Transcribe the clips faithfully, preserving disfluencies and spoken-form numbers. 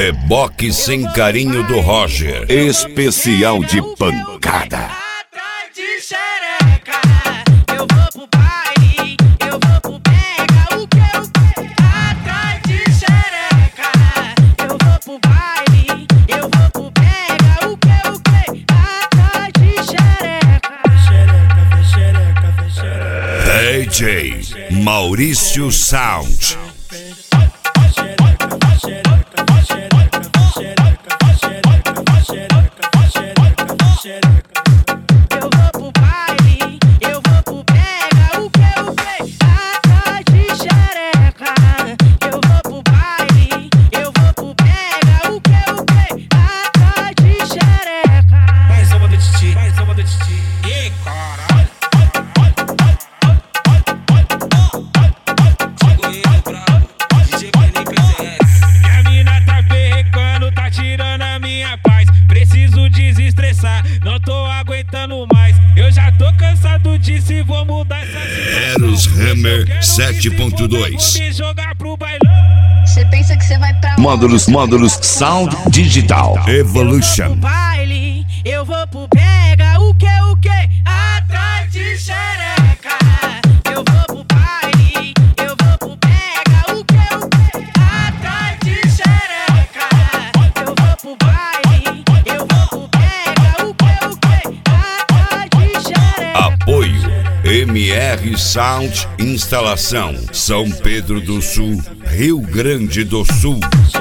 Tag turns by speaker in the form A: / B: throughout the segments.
A: Reboque sem carinho do Roger. Especial de pancada. D J Maurício Sound.
B: Eu vou pro baile, eu vou pro pega, o que o que? Atrás de xereca. Eu vou pro baile, eu vou pro pega, o que o que? Atrás de xereca.
C: Mais uma do Titi, mais uma do Titi. E caralho. Minha mina tá perrecando, tá tirando a minha paz. Preciso desestressar, não tô aguentando mais. Eu já tô cansado disso e vou mudar essa situação.
A: Eros Hammer sete ponto dois.
D: Você pensa que você vai pra
E: Módulos, módulos, Sound Digital
A: Evolution.
B: Baile, eu vou pro pega, o que o que? Atrás de xereca. Eu vou pro baile, eu vou pro pega, o que o que? Atrás de xereca. Eu vou pro baile, eu vou pro pega, o que o que? Atrás de xereca.
A: Apoio M R Sound Instalação, São Pedro do Sul, Rio Grande do Sul.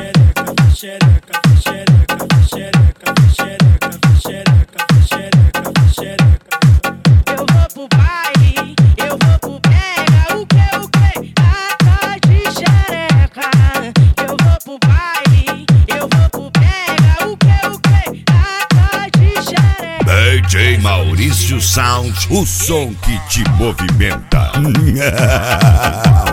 B: Eu vou pro baile, eu vou pro pega, o que o que? Atrás de xereca. Eu vou pro baile, eu vou pro pega, o que o que? Atrás de xereca.
A: D J Maurício Sound, o som que te movimenta.